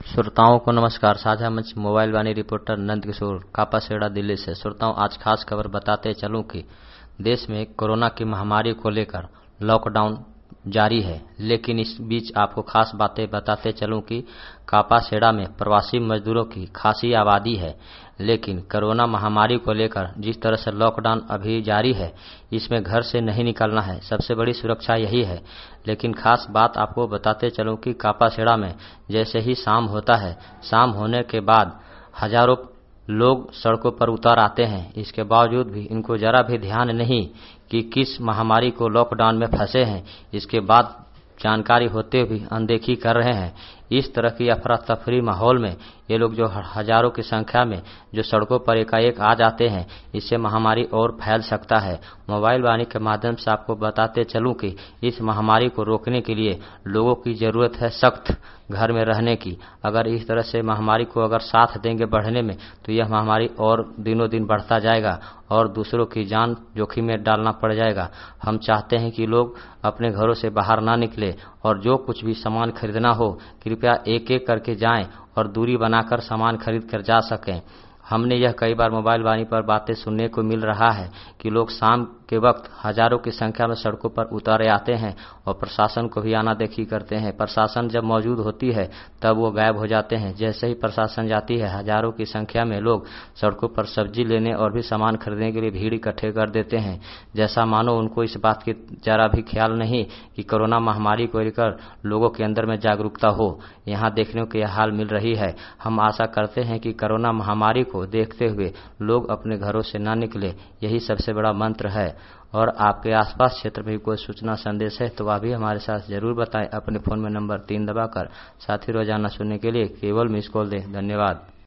श्रोताओं को नमस्कार। साझा मंच मोबाइल वाणी रिपोर्टर नंद किशोर कापासेड़ा दिल्ली से। श्रोताओं, आज खास खबर बताते चलूं कि देश में कोरोना की महामारी को लेकर लॉकडाउन जारी है, लेकिन इस बीच आपको खास बातें बताते चलूं कि कापासेड़ा में प्रवासी मजदूरों की खासी आबादी है, लेकिन कोरोना महामारी को लेकर जिस तरह से लॉकडाउन अभी जारी है, इसमें घर से नहीं निकलना है, सबसे बड़ी सुरक्षा यही है। लेकिन खास बात आपको बताते चलूं कि कापासेड़ा में जैसे ही शाम होता है, शाम होने के बाद हजारों लोग सड़कों पर उतर आते हैं। इसके बावजूद भी इनको जरा भी ध्यान नहीं कि किस महामारी को लॉकडाउन में फंसे हैं, इसके बाद जानकारी होते भी अनदेखी कर रहे हैं। इस तरह की अफरा तफरी माहौल में ये लोग जो हजारों की संख्या में जो सड़कों पर एकाएक आ जाते हैं, इससे महामारी और फैल सकता है। मोबाइल वाणी के माध्यम से आपको बताते चलूं कि इस महामारी को रोकने के लिए लोगों की जरूरत है सख्त घर में रहने की। अगर इस तरह से महामारी को अगर साथ देंगे बढ़ने में, तो यह महामारी और दिनों दिन बढ़ता जाएगा और दूसरों की जान जोखिम में डालना पड़ जाएगा। हम चाहते हैं कि लोग अपने घरों से बाहर ना निकले और जो कुछ भी सामान खरीदना हो, कृपया एक एक करके जाएं और दूरी बनाकर सामान खरीद कर जा सकें। हमने यह कई बार मोबाइल वाणी पर बातें सुनने को मिल रहा है कि लोग शाम के वक्त हजारों की संख्या में सड़कों पर उतर आते हैं और प्रशासन को भी आना देखी करते हैं। प्रशासन जब मौजूद होती है तब वो गायब हो जाते हैं। जैसे ही प्रशासन जाती है, हजारों की संख्या में लोग सड़कों पर सब्जी लेने और भी सामान खरीदने के लिए भीड़ इकट्ठे कर देते हैं, जैसा मानो उनको इस बात की जरा भी ख्याल नहीं कि कोरोना महामारी को लेकर लोगों के अंदर में जागरूकता हो। यहाँ देखने को यह हाल मिल रही है। हम आशा करते हैं कि कोरोना महामारी को देखते हुए लोग अपने घरों से ना निकले, यही सबसे बड़ा मंत्र है। और आपके आसपास क्षेत्र में कोई सूचना संदेश है तो वह भी हमारे साथ जरूर बताएं। अपने फोन में नंबर 3 दबाकर। साथ ही रोजाना सुनने के लिए केवल मिस कॉल दें। धन्यवाद।